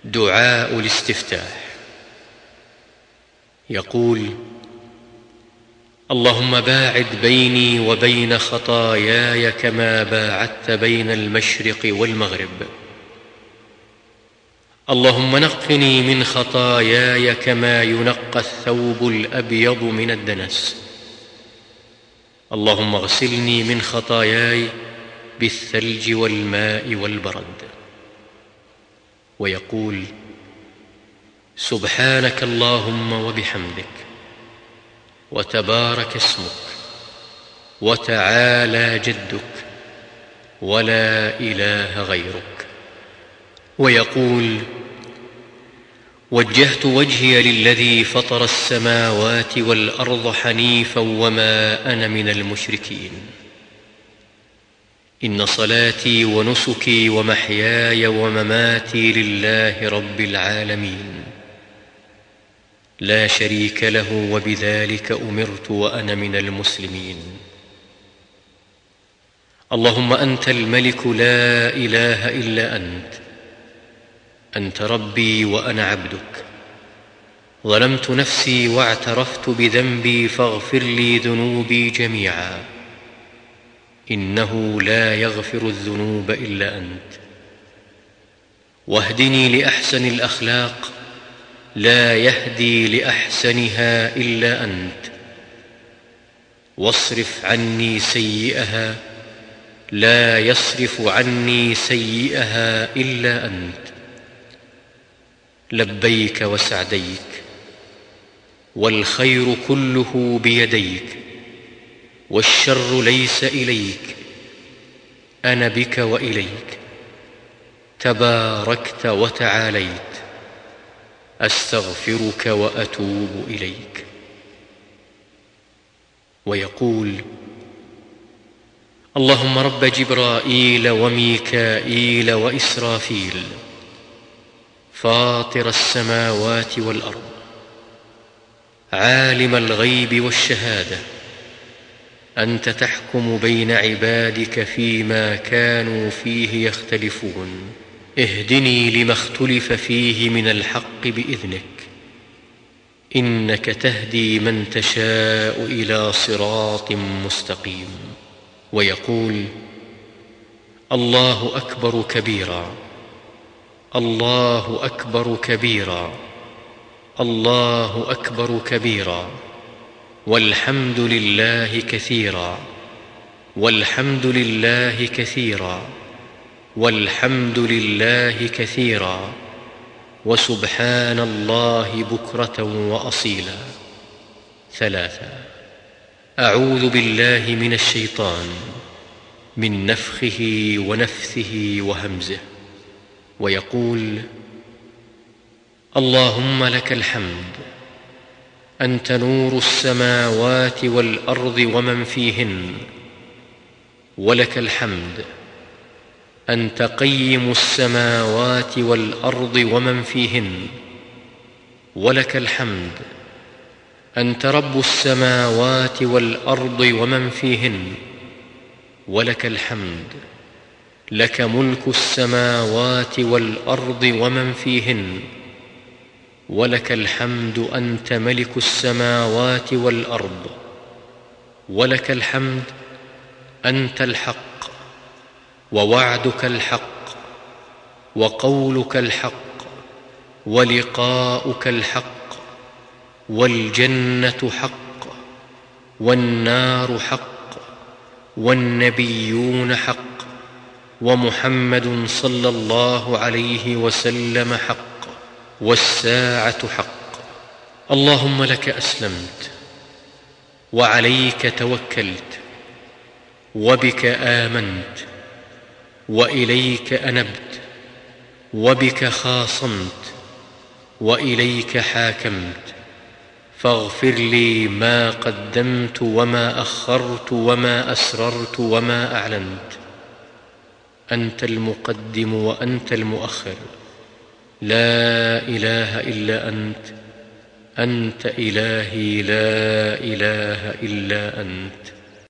دعاء الاستفتاح. يقول: اللهم باعد بيني وبين خطاياي كما باعدت بين المشرق والمغرب. اللهم نقني من خطاياي كما ينقى الثوب الأبيض من الدنس. اللهم اغسلني من خطاياي بالثلج والماء والبرد. ويقول: سبحانك اللهم وبحمدك، وتبارك اسمك، وتعالى جدك، ولا إله غيرك. ويقول: وجهت وجهي للذي فطر السماوات والأرض حنيفا وما أنا من المشركين. إن صلاتي ونسكي ومحياي ومماتي لله رب العالمين، لا شريك له، وبذلك أمرت وأنا من المسلمين. اللهم أنت الملك لا إله إلا أنت. أنت ربي وأنا عبدك. ظلمت نفسي واعترفت بذنبي، فاغفر لي ذنوبي جميعا، إنه لا يغفر الذنوب إلا أنت. واهدني لأحسن الأخلاق، لا يهدي لأحسنها إلا أنت. واصرف عني سيئها، لا يصرف عني سيئها إلا أنت. لبيك وسعديك، والخير كله بيديك، والشر ليس إليك، أنا بك وإليك. تباركت وتعاليت، أستغفرك وأتوب إليك. ويقول: اللهم رب جبرائيل وميكائيل وإسرافيل، فاطر السماوات والأرض، عالم الغيب والشهادة، أنت تحكم بين عبادك فيما كانوا فيه يختلفون. اهدني لما اختلف فيه من الحق بإذنك، إنك تهدي من تشاء إلى صراط مستقيم. ويقول: الله أكبر كبيرا، الله أكبر كبيرا، الله أكبر كبيرا، والحمد لله كثيرا، والحمد لله كثيرا، والحمد لله كثيرا، وسبحان الله بكرة وأصيلا. 3. أعوذ بالله من الشيطان، من نفخه ونفثه وهمزه. ويقول: اللهم لك الحمد، أنت نور السماوات والأرض ومن فيهن، ولك الحمد، أنت قيم السماوات والأرض ومن فيهن، ولك الحمد، أنت رب السماوات والأرض ومن فيهن، ولك الحمد، لك ملك السماوات والأرض ومن فيهن، ولك الحمد، أنت ملك السماوات والأرض، ولك الحمد، أنت الحق، ووعدك الحق، وقولك الحق، ولقاؤك الحق، والجنة حق، والنار حق، والنبيون حق، ومحمد صلى الله عليه وسلم حق، والساعة حق. اللهم لك أسلمت، وعليك توكلت، وبك آمنت، وإليك أنبت، وبك خاصمت، وإليك حاكمت. فاغفر لي ما قدمت وما أخرت وما أسررت وما أعلنت. أنت المقدم وأنت المؤخر، لا إله إلا أنت. أنت إلهي، لا إله إلا أنت.